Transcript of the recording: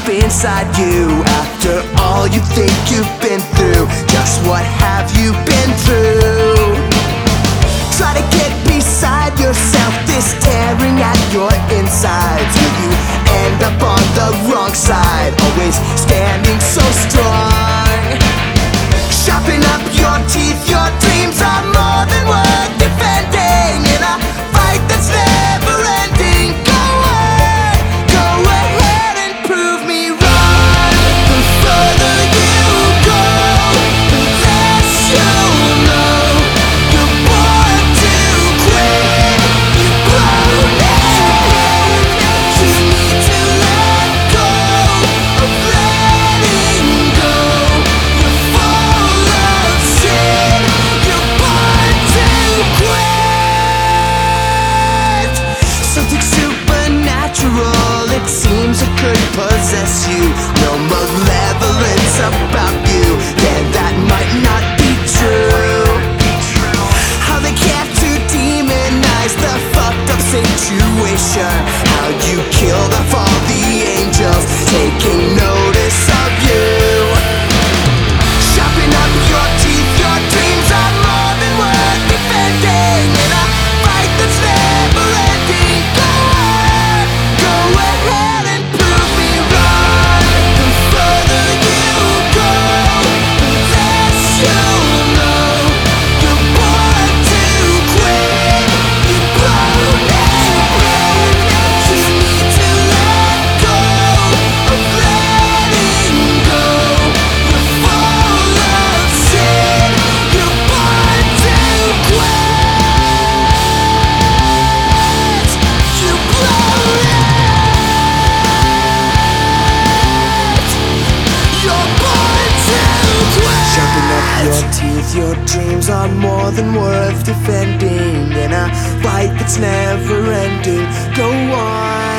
inside you. After all you think you've been through, just what have you been through? Try to get beside yourself, this tearing at your insides. Will you end up on the wrong side, always standing so strong? Sharpen up your teeth, your dreams are more than worth defending. In a fight that's never ending, go ahead and prove me wrong. The further you go, the less you'll know. You're born to quit, you're grounded. You need to let go of letting go. You're full of sin, you're born to quit. Something supernatural, it seems it could possess you. No malevolence about you, then that might not be true. How they care to demonize the fucked up situation. How you killed off all the angels, taking notice of you. Sharpen up your teeth, your dreams are more than worth defending. In a fight that's never ending, go ahead and prove me wrong. The further you go, the less you'll know. You're born to quit, you're grounded. You need to let go of letting go. You're full of sin, you're born to quit. You're born to quit. Sharpen up your teeth, your dreams are more than worth defending. In a fight that's never ending, go on.